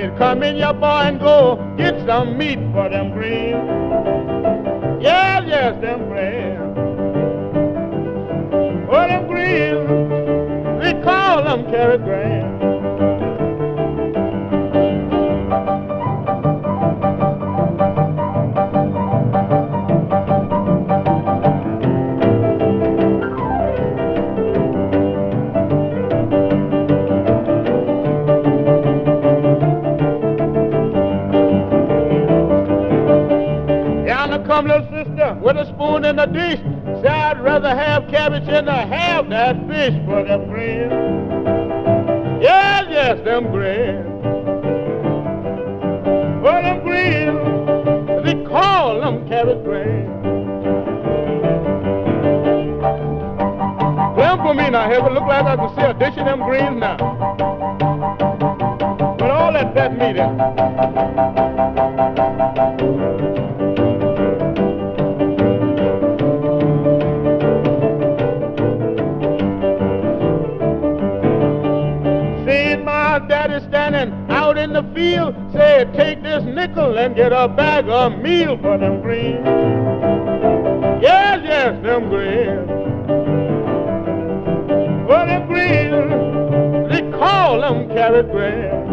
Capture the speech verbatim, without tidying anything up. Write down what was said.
said, come in, your boy, and go get some meat for them greens. Yes, yes, them greens. For them greens, we call them carrot greens. Come, little sister, with a spoon in the dish. Say I'd rather have cabbage than to have that fish for them greens. Yes, yes, them greens. For them greens, they call them cabbage greens. Play for me now, Heaven. Look like I can see a dish of them greens now. With all that fat meat in it. Daddy standing out in the field said, take this nickel and get a bag of meal for them greens. Yes, yes, them greens. For them greens, they call them carrot greens.